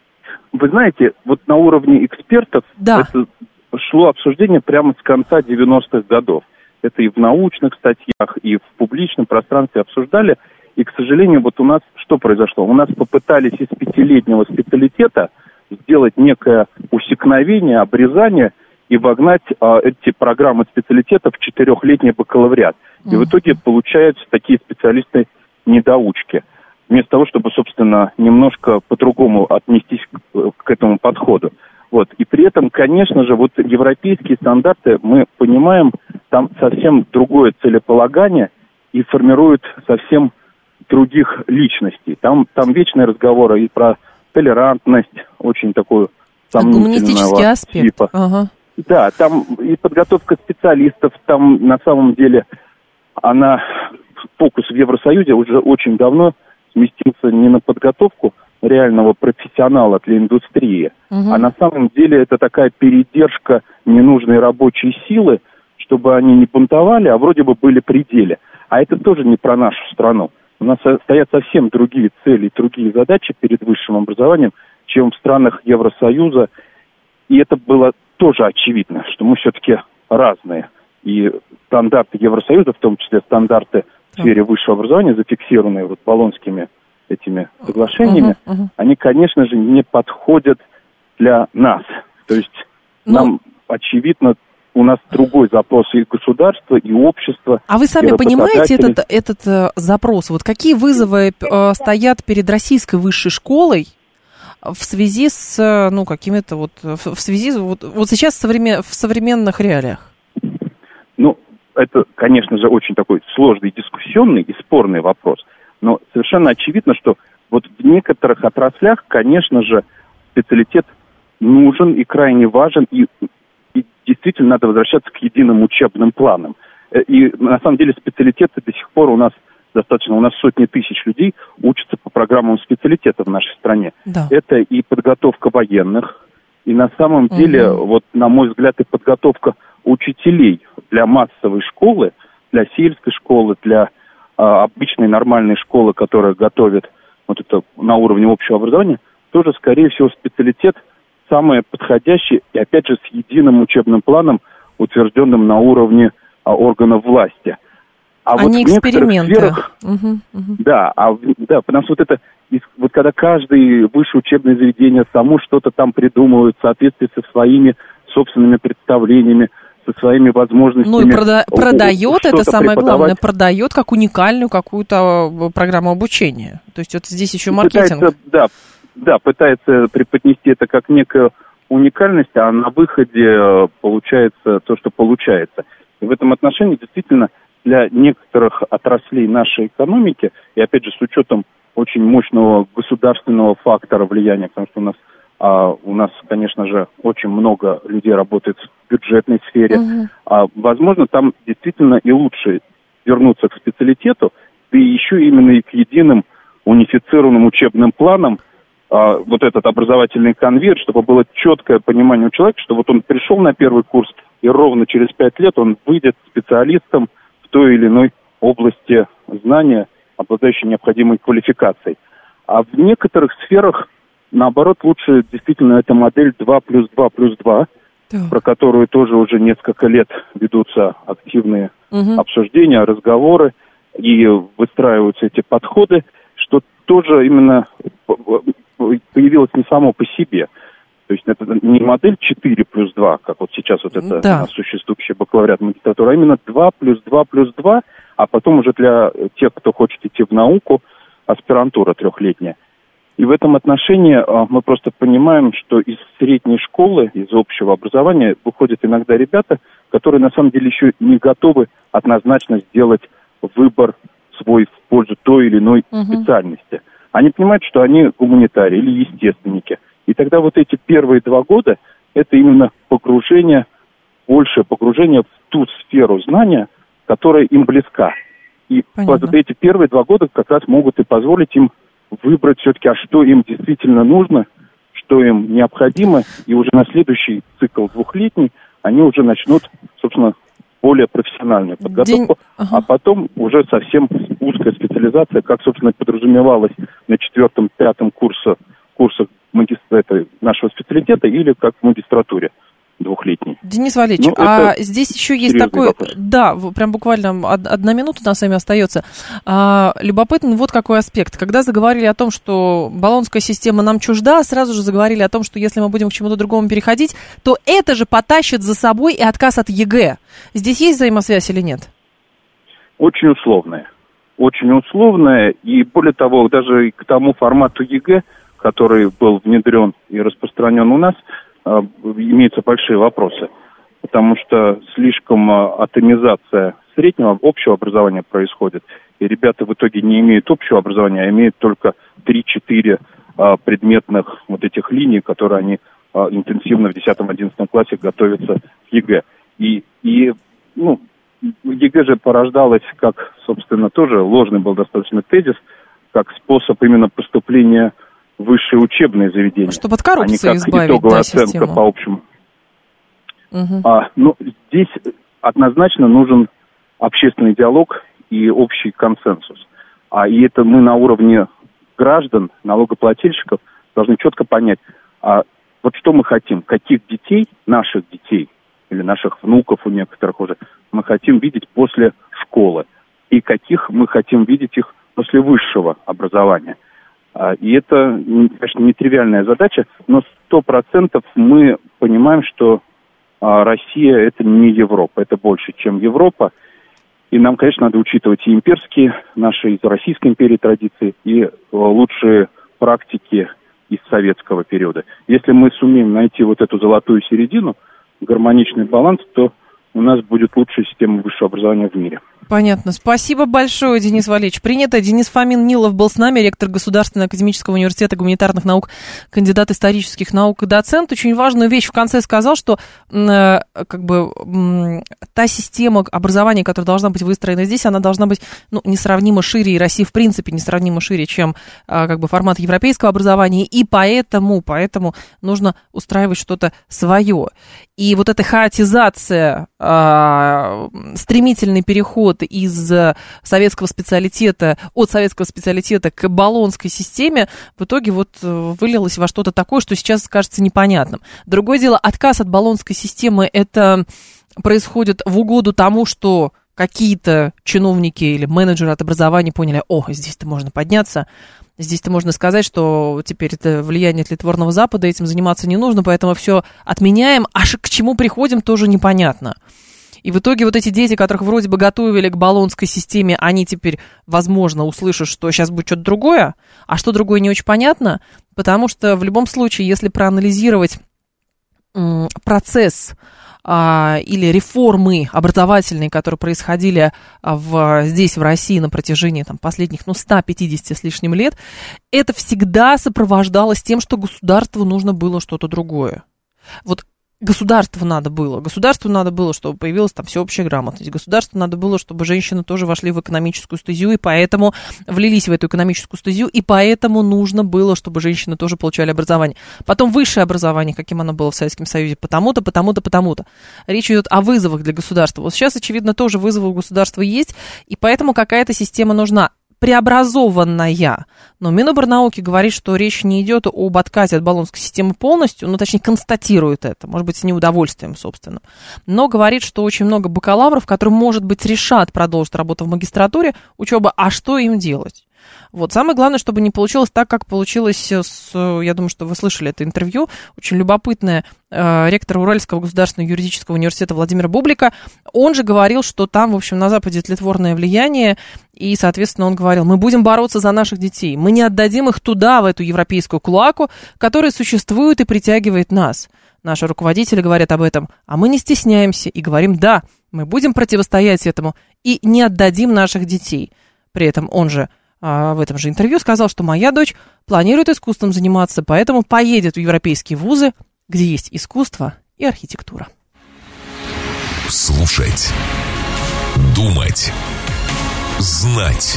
Вы знаете, вот на уровне экспертов да. это шло обсуждение прямо с конца девяностых годов. Это и в научных статьях, и в публичном пространстве обсуждали. И, к сожалению, вот у нас что произошло? У нас попытались из пятилетнего специалитета сделать некое усекновение, обрезание и вогнать а, эти программы специалитета в четырехлетний бакалавриат. И в итоге получаются такие специалисты-недоучки. Вместо того, чтобы, собственно, немножко по-другому отнестись к, к этому подходу. Вот. И при этом, конечно же, вот европейские стандарты, мы понимаем, там совсем другое целеполагание и формируют совсем других личностей. Там, там вечные разговоры и про толерантность, очень такую сомнительного гуманистический аспект. Типа. Ага. Да, там и подготовка специалистов, там на самом деле она, фокус в Евросоюзе уже очень давно сместился не на подготовку реального профессионала для индустрии, угу. а на самом деле это такая передержка ненужной рабочей силы, чтобы они не бунтовали, а вроде бы были при деле. А это тоже не про нашу страну. У нас стоят совсем другие цели, другие задачи перед высшим образованием, чем в странах Евросоюза. И это было тоже очевидно, что мы все-таки разные. И стандарты Евросоюза, в том числе стандарты в сфере высшего образования, зафиксированные вот болонскими этими соглашениями, uh-huh, uh-huh. они, конечно же, не подходят для нас. То есть ну, нам, очевидно, у нас другой запрос и государства, и общества. А вы сами понимаете этот, этот э, запрос? Вот какие вызовы э, стоят перед российской высшей школой в связи с, ну, какими-то вот, в связи, вот, вот сейчас в, современ, в современных реалиях? Ну, это, конечно же, очень такой сложный, дискуссионный и спорный вопрос. Но совершенно очевидно, что вот в некоторых отраслях, конечно же, специалитет нужен и крайне важен, и, и действительно надо возвращаться к единым учебным планам. И на самом деле специалитеты до сих пор у нас достаточно, у нас сотни тысяч людей учатся по программам специалитета в нашей стране. Да. Это и подготовка военных, и на самом угу. деле, вот на мой взгляд, и подготовка учителей для массовой школы, для сельской школы, для обычной нормальной школы, которая готовит вот это на уровне общего образования, тоже, скорее всего, специалитет самый подходящий и, опять же, с единым учебным планом, утвержденным на уровне а, органов власти. А, а вот не в некоторых сферах... Угу, угу. Да, а, да, потому что вот это, вот когда каждое высшее учебное заведение само что-то там придумывает в соответствии со своими собственными представлениями, со своими возможностями. Ну и прода- продает, это самое главное, продает как уникальную какую-то программу обучения. То есть вот здесь еще маркетинг. Пытается, да, да, пытается преподнести это как некую уникальность, а на выходе получается то, что получается. И в этом отношении действительно для некоторых отраслей нашей экономики, и опять же с учетом очень мощного государственного фактора влияния, потому что у нас А у нас, конечно же, очень много людей работает в бюджетной сфере. Uh-huh. А, возможно, там действительно и лучше вернуться к специалитету, да и еще именно и к единым унифицированным учебным планам, а, вот этот образовательный конвейер, чтобы было четкое понимание у человека, что вот он пришел на первый курс, и ровно через пять лет он выйдет специалистом в той или иной области знания, обладающей необходимой квалификацией. А в некоторых сферах наоборот, лучше действительно эта модель два плюс два плюс два, да. про которую тоже уже несколько лет ведутся активные угу. обсуждения, разговоры, и выстраиваются эти подходы, что тоже именно появилось не само по себе. То есть это не модель четыре плюс два, как вот сейчас вот это да. существующая бакалавриат магистратура, а именно два плюс два плюс два, а потом уже для тех, кто хочет идти в науку, аспирантура трехлетняя. И в этом отношении а, мы просто понимаем, что из средней школы, из общего образования выходят иногда ребята, которые на самом деле еще не готовы однозначно сделать выбор свой в пользу той или иной uh-huh. специальности. Они понимают, что они гуманитарии или естественники. И тогда вот эти первые два года это именно погружение, большее погружение в ту сферу знания, которая им близка. И Понятно. вот эти первые два года как раз могут и позволить им выбрать все-таки, а что им действительно нужно, что им необходимо, и уже на следующий цикл двухлетний они уже начнут, собственно, более профессиональную подготовку, День... ага. а потом уже совсем узкая специализация, как, собственно, подразумевалось на четвертом-пятом курсе, курсах магистра... нашего специалитета или как в магистратуре двухлетней. Денис Валерьевич, ну, а здесь еще есть такой... Вопрос. Да, прям буквально одна минута у нас с вами остается. А, любопытный вот какой аспект. Когда заговорили о том, что болонская система нам чужда, сразу же заговорили о том, что если мы будем к чему-то другому переходить, то это же потащит за собой и отказ от ЕГЭ. Здесь есть взаимосвязь или нет? Очень условная. Очень условная. И более того, даже к тому формату ЕГЭ, который был внедрен и распространен у нас, имеются большие вопросы, потому что слишком атомизация среднего, общего образования происходит, и ребята в итоге не имеют общего образования, а имеют только три-четыре предметных вот этих линий, которые они интенсивно в десятом-одиннадцатом классе готовятся к ЕГЭ. И, и ну, ЕГЭ же порождалось как, собственно, тоже ложный был достаточно тезис, как способ именно поступления высшие учебные заведения. Чтобы от коррупции а не как избавить, итоговая да, оценка систему. По общему. Угу. А, ну, здесь однозначно нужен общественный диалог и общий консенсус. А и это мы на уровне граждан, налогоплательщиков должны четко понять, а вот что мы хотим, каких детей, наших детей, или наших внуков у некоторых уже, мы хотим видеть после школы, и каких мы хотим видеть их после высшего образования. И это, конечно, нетривиальная задача, но сто процентов мы понимаем, что Россия – это не Европа, это больше, чем Европа. И нам, конечно, надо учитывать и имперские, наши из Российской империи традиции, и лучшие практики из советского периода. Если мы сумеем найти вот эту золотую середину, гармоничный баланс, то у нас будет лучшая система высшего образования в мире. Понятно. Спасибо большое, Денис Валерьевич. Принято. Денис Фомин-Нилов был с нами, ректор Государственного академического университета гуманитарных наук, кандидат исторических наук и доцент. Очень важную вещь в конце сказал, что э, как бы э, та система образования, которая должна быть выстроена здесь, она должна быть ну, несравнимо шире, и Россия в принципе несравнимо шире, чем э, как бы формат европейского образования, и поэтому, поэтому нужно устраивать что-то свое. И вот эта хаотизация, э, стремительный переход из советского специалитета, от советского специалитета к болонской системе в итоге вот вылилось во что-то такое, что сейчас кажется непонятным. Другое дело, отказ от болонской системы, это происходит в угоду тому, что какие-то чиновники или менеджеры от образования поняли, о, здесь-то можно подняться, здесь-то можно сказать, что теперь это влияние тлетворного Запада, этим заниматься не нужно, поэтому все отменяем, а к чему приходим, тоже непонятно. И в итоге вот эти дети, которых вроде бы готовили к болонской системе, они теперь, возможно, услышат, что сейчас будет что-то другое, а что другое не очень понятно, потому что в любом случае, если проанализировать м, процесс а, или реформы образовательные, которые происходили в, здесь, в России, на протяжении там, последних ну, ста пятидесяти с лишним лет, это всегда сопровождалось тем, что государству нужно было что-то другое. Вот государству надо было. Государству надо было, чтобы появилась там всеобщая грамотность. Государству надо было, чтобы женщины тоже вошли в экономическую стезю, и поэтому влились в эту экономическую стезю, и поэтому нужно было, чтобы женщины тоже получали образование. Потом высшее образование, каким оно было в Советском Союзе, потому-то, потому-то, потому-то. Речь идет о вызовах для государства. Вот сейчас, очевидно, тоже вызовы у государства есть, и поэтому какая-то система нужна. Преобразованная. Но Минобрнауки говорит, что речь не идет об отказе от болонской системы полностью, ну, точнее, констатирует это, может быть, с неудовольствием, собственно. Но говорит, что очень много бакалавров, которые, может быть, решат продолжить работу в магистратуре, учеба, а что им делать? Вот. Самое главное, чтобы не получилось так, как получилось с, я думаю, что вы слышали это интервью, очень любопытное, э, ректор Уральского государственного юридического университета Владимир Бублика. Он же говорил, что там, в общем, на Западе тлетворное влияние, и, соответственно, он говорил, мы будем бороться за наших детей, мы не отдадим их туда, в эту европейскую клоаку, которая существует и притягивает нас. Наши руководители говорят об этом, а мы не стесняемся и говорим, да, мы будем противостоять этому и не отдадим наших детей. При этом он же в этом же интервью сказал, что моя дочь планирует искусством заниматься, поэтому поедет в европейские вузы, где есть искусство и архитектура. Слушать, думать, знать.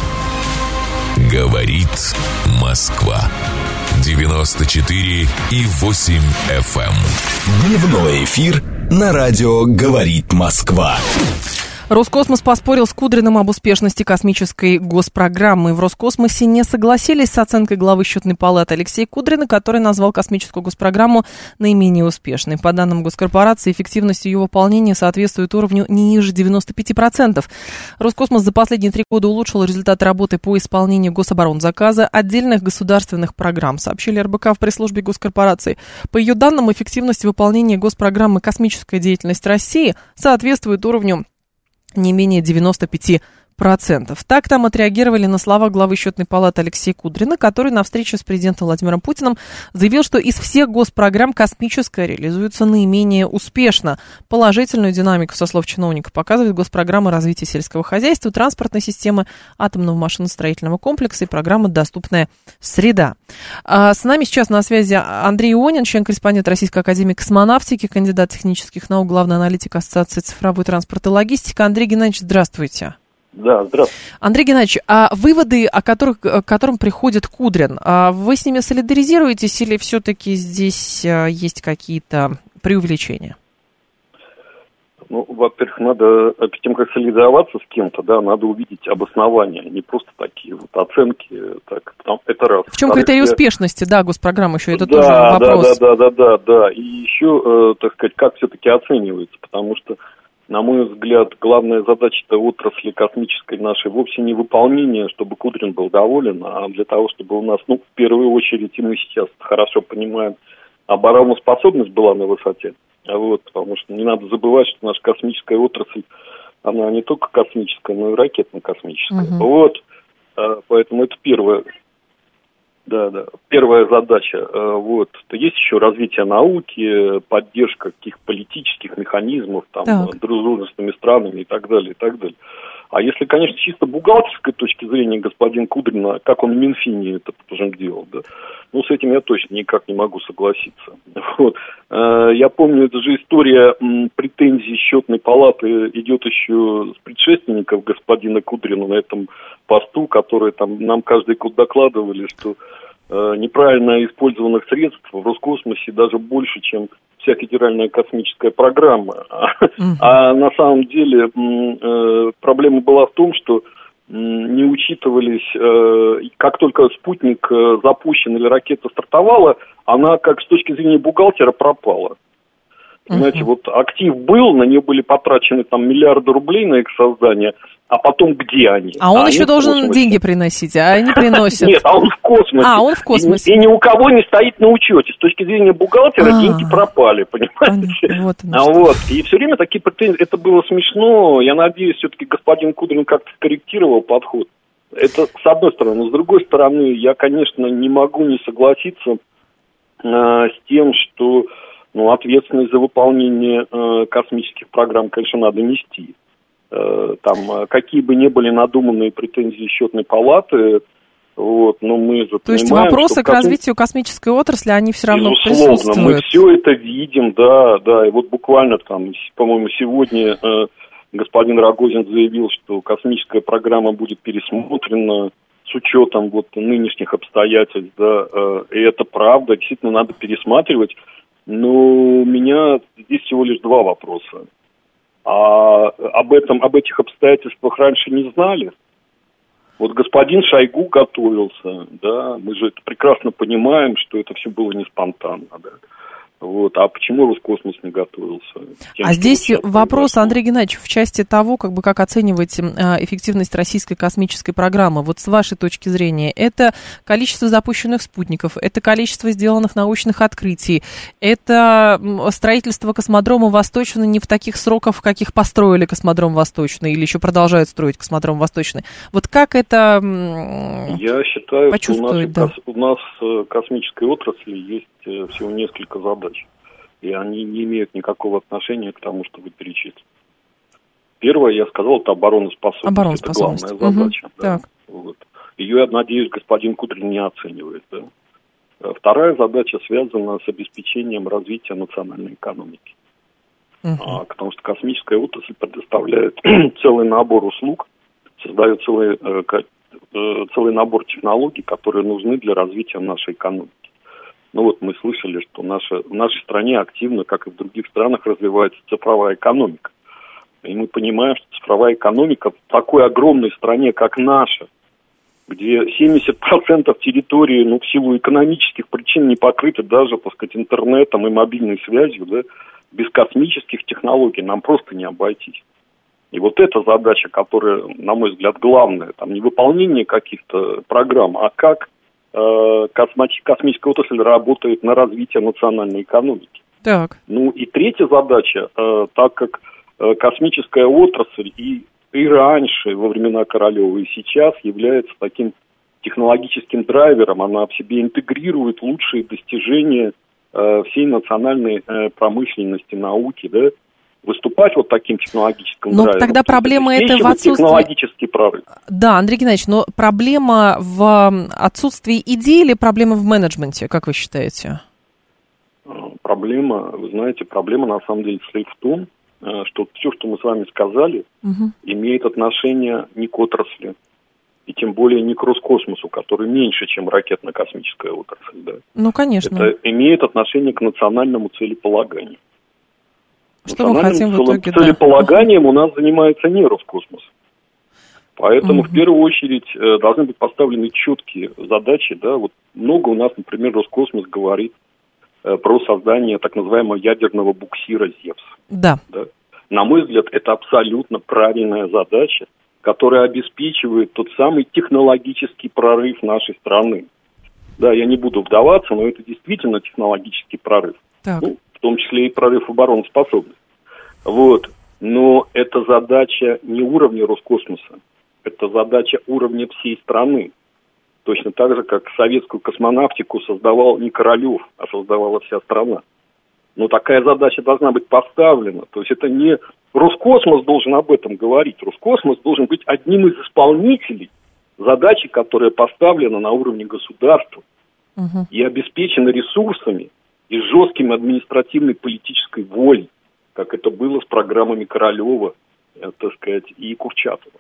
Говорит Москва. девяносто четыре и восемь эф эм. Дневной эфир на радио «Говорит Москва». Роскосмос поспорил с Кудриным об успешности космической госпрограммы. В Роскосмосе не согласились с оценкой главы счетной палаты Алексея Кудрина, который назвал космическую госпрограмму наименее успешной. По данным госкорпорации, эффективность ее выполнения соответствует уровню не ниже девяноста пяти процентов. Роскосмос за последние три года улучшил результаты работы по исполнению гособоронзаказа отдельных государственных программ, сообщили эр бэ ка в пресс-службе госкорпорации. По ее данным, эффективность выполнения госпрограммы «Космическая деятельность России» соответствует уровню не менее девяноста пяти процентов. Так там отреагировали на слова главы счетной палаты Алексея Кудрина, который на встрече с президентом Владимиром Путиным заявил, что из всех госпрограмм космическая реализуется наименее успешно. Положительную динамику, со слов чиновника, показывает госпрограмма развития сельского хозяйства, транспортной системы, атомного машиностроительного комплекса и программа «Доступная среда». А с нами сейчас на связи Андрей Ионин, член-корреспондент Российской академии космонавтики, кандидат технических наук, главный аналитик Ассоциации цифровой транспорт и логистика. Андрей Геннадьевич, здравствуйте. Да, здравствуйте. Андрей Геннадьевич, а выводы, о которых, к которым приходит Кудрин, вы с ними солидаризируетесь или все-таки здесь есть какие-то преувеличения? Ну, во-первых, надо, перед тем, как солидаризоваться с кем-то, да, надо увидеть обоснования, не просто такие вот оценки. Так, потому, это раз. В чем Вторых, критерий я... успешности, да, госпрограммы еще, это да, тоже вопрос. Да, да, да, да, да, да. И еще, э, так сказать, как все-таки оценивается, потому что, на мой взгляд, главная задача-то отрасли космической нашей вовсе не выполнение, чтобы Кудрин был доволен, а для того, чтобы у нас, ну, в первую очередь, и мы сейчас хорошо понимаем, обороноспособность была на высоте. Вот, потому что не надо забывать, что наша космическая отрасль, она не только космическая, но и ракетно-космическая. Uh-huh. Вот, поэтому это первое. Да, да. Первая задача. Вот. Есть еще развитие науки, поддержка каких-то политических механизмов, там, дружественными странами и так далее, и так далее. А если, конечно, чисто бухгалтерской точки зрения господин Кудрин, как он в Минфине это тоже делал, да, ну, с этим я точно никак не могу согласиться. Вот. Я помню, это же история претензий счетной палаты идет еще с предшественников господина Кудрина на этом посту, которые там нам каждый год докладывали, что неправильно использованных средств в Роскосмосе даже больше, чем вся федеральная космическая программа. Mm-hmm. А на самом деле э, проблема была в том, что э, не учитывались, э, как только спутник э, запущен или ракета стартовала, она, как с точки зрения бухгалтера, пропала. Понимаете, uh-huh. вот актив был, на нее были потрачены там миллиарды рублей на их создание, а потом где они? А он а еще должен деньги приносить, а они приносят. Нет, а он в космосе. А, он в космосе. И, и ни у кого не стоит на учете. С точки зрения бухгалтера А-а-а. деньги пропали, понимаете? Вот, а вот. И все время такие претензии. Это было смешно. Я надеюсь, все-таки господин Кудрин как-то скорректировал подход. Это с одной стороны. Но с другой стороны, я, конечно, не могу не согласиться э, с тем, что ну, ответственность за выполнение э, космических программ, конечно, надо нести. Э, там, э, какие бы ни были надуманные претензии счетной палаты, вот, но мы же То есть вопросы к косм... развитию космической отрасли, они все равно Безусловно, присутствуют. Мы все это видим, да, да, и вот буквально там, по-моему, сегодня э, господин Рогозин заявил, что космическая программа будет пересмотрена с учетом вот нынешних обстоятельств, да, э, и это правда, действительно надо пересматривать. Но у меня здесь всего лишь два вопроса. А об этом, об этих обстоятельствах раньше не знали. Вот господин Шойгу готовился, да, мы же это прекрасно понимаем, что это все было не спонтанно, да. Вот. А почему Роскосмос не готовился? Тем, а здесь вопрос, произошло. Андрей Геннадьевич, в части того, как бы, как оценивать эффективность российской космической программы. Вот с вашей точки зрения, это количество запущенных спутников, это количество сделанных научных открытий, это строительство космодрома Восточный не в таких сроках, в каких построили космодром Восточный или еще продолжают строить космодром Восточный. Вот как это Я считаю, что у нас, да. у нас в космической отрасли есть всего несколько задач, и они не имеют никакого отношения к тому, что вы перечислили. Первое, я сказал, это обороноспособность. обороноспособность. Это главная задача. Угу. Да. Вот. Ее, я надеюсь, господин Кудрин не оценивает. Да. Вторая задача связана с обеспечением развития национальной экономики. Угу. А, потому что космическая отрасль предоставляет целый набор услуг, создает целый, э, э, целый набор технологий, которые нужны для развития нашей экономики. Ну вот мы слышали, что наша, в нашей стране активно, как и в других странах, развивается цифровая экономика. И мы понимаем, что цифровая экономика в такой огромной стране, как наша, где семьдесят процентов территории, ну, в силу экономических причин не покрыты даже, так сказать, интернетом и мобильной связью, да, без космических технологий нам просто не обойтись. И вот эта задача, которая, на мой взгляд, главная, там не выполнение каких-то программ, а как э, косми- космическая отрасль работает на развитие национальной экономики. Так. Ну и третья задача, э, так как э, космическая отрасль и и раньше, во времена Королева, и сейчас является таким технологическим драйвером. Она в себе интегрирует лучшие достижения э, всей национальной э, промышленности, науки, да, выступать вот таким технологическим но драйвером. Тогда проблема это в отсутствии... Технологический прорыв. Да, Андрей Геннадьевич, но проблема в отсутствии идей или проблема в менеджменте, как вы считаете? Проблема, вы знаете, проблема на самом деле состоит в том, что все, что мы с вами сказали, угу. имеет отношение не к отрасли, и тем более не к Роскосмосу, который меньше, чем ракетно-космическая отрасль. Да. Ну, конечно. Это имеет отношение к национальному целеполаганию. Что мы хотим в итоге, целеполаганием да. у нас занимается не Роскосмос. Поэтому угу. в первую очередь должны быть поставлены четкие задачи. Да. Вот много у нас, например, Роскосмос говорит про создание так называемого ядерного буксира «Зевс». Да. да. На мой взгляд, это абсолютно правильная задача, которая обеспечивает тот самый технологический прорыв нашей страны. Да, я не буду вдаваться, но это действительно технологический прорыв. Ну, в том числе и прорыв обороноспособности. Вот. Но это задача не уровня Роскосмоса, это задача уровня всей страны. Точно так же, как советскую космонавтику создавал не Королев, а создавала вся страна. Но такая задача должна быть поставлена. То есть это не Роскосмос должен об этом говорить. Роскосмос должен быть одним из исполнителей задачи, которая поставлена на уровне государства угу. и обеспечена ресурсами и жестким административной политической волей, как это было с программами Королева, так сказать, и Курчатова.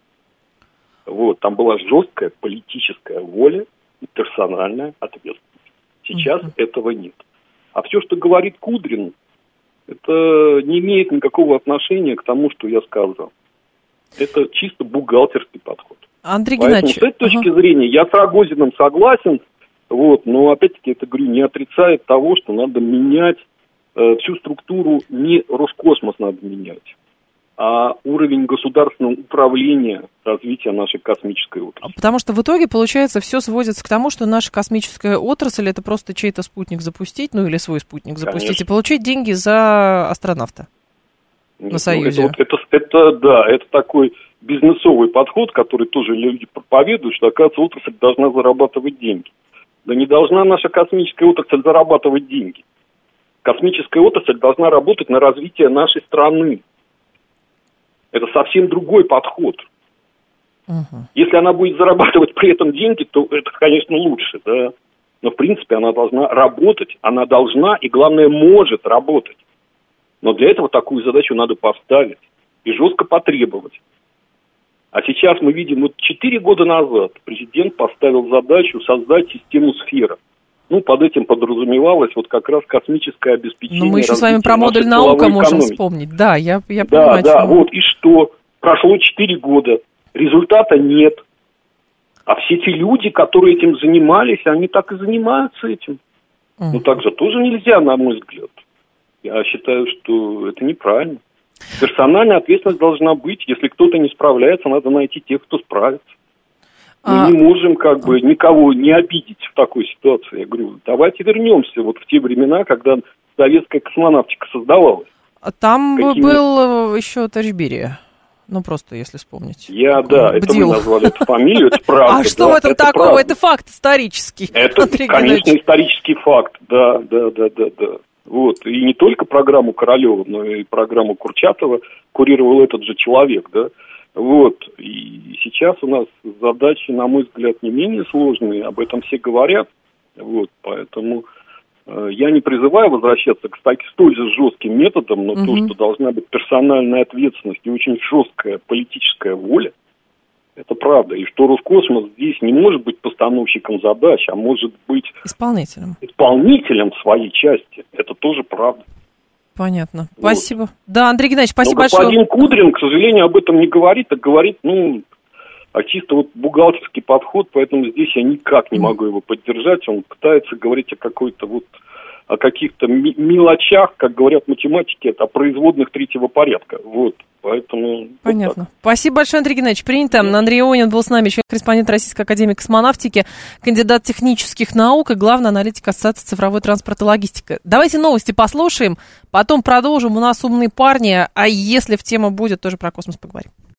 Вот, там была жесткая политическая воля и персональная ответственность. Сейчас uh-huh. этого нет. А все, что говорит Кудрин, это не имеет никакого отношения к тому, что я сказал. Это чисто бухгалтерский подход. Андрей Поэтому Геннадьевич, с этой точки uh-huh. зрения я с Рогозиным согласен, вот, но опять-таки это, говорю, не отрицает того, что надо менять э, всю структуру, не Роскосмос надо менять, а уровень государственного управления развития нашей космической отрасли. Потому что в итоге, получается, все сводится к тому, что наша космическая отрасль — это просто чей-то спутник запустить, ну или свой спутник запустить, Конечно. И получить деньги за астронавта Нет, на Союзе. Ну, это, это, это, да, это такой бизнесовый подход, который тоже люди проповедуют, что, оказывается, отрасль должна зарабатывать деньги. Да не должна наша космическая отрасль зарабатывать деньги. Космическая отрасль должна работать на развитие нашей страны. Это совсем другой подход. Uh-huh. Если она будет зарабатывать при этом деньги, то это, конечно, лучше, да. Но, в принципе, она должна работать, она должна и, главное, может работать. Но для этого такую задачу надо поставить и жестко потребовать. А сейчас мы видим, вот четыре года назад президент поставил задачу создать систему «Сфера». Ну, под этим подразумевалось вот как раз космическое обеспечение. Но мы еще с вами про модуль наука можем вспомнить. Да, я, я да, понимаю. Да, чего. Вот, и что? Прошло четыре года, результата нет. А все те люди, которые этим занимались, они так и занимаются этим. Mm. Ну, так же тоже нельзя, на мой взгляд. Я считаю, что это неправильно. Персональная ответственность должна быть. Если кто-то не справляется, надо найти тех, кто справится. Мы а... не можем как бы никого не обидеть в такой ситуации. Я говорю, давайте вернемся вот в те времена, когда советская космонавтика создавалась. Там Какими... был еще Тачберия. Ну, просто если вспомнить. Я, да, Бдил. Это мы назвали эту фамилию, это правда. А что в этом такого? Это факт исторический. Это, конечно, исторический факт, да, да, да, да, да. Вот, и не только программу Королева, но и программу Курчатова курировал этот же человек, да. Вот, и сейчас у нас задачи, на мой взгляд, не менее сложные, об этом все говорят, вот, поэтому э, я не призываю возвращаться к так, столь же жестким методам, но угу. то, что должна быть персональная ответственность и очень жесткая политическая воля, Это правда. И что Роскосмос здесь не может быть постановщиком задач, а может быть исполнителем, исполнителем своей части. Это тоже правда. Понятно. Вот. Спасибо. Да, Андрей Геннадьевич, спасибо Но господин большое. господин Кудрин, к сожалению, об этом не говорит, а говорит, ну, а чисто вот бухгалтерский подход, поэтому здесь я никак не могу его поддержать. Он пытается говорить о какой-то вот, о каких-то мелочах, как говорят математики, это о производных третьего порядка. Вот. Поэтому... Понятно. Вот спасибо большое, Андрей Геннадьевич. Принято. Mm-hmm. Андрей Ионин был с нами, член-корреспондент Российской академии космонавтики, кандидат технических наук и главный аналитик Ассоциации цифровой транспорт и логистика. Давайте новости послушаем, потом продолжим. У нас умные парни, а если в тему будет, тоже про космос поговорим.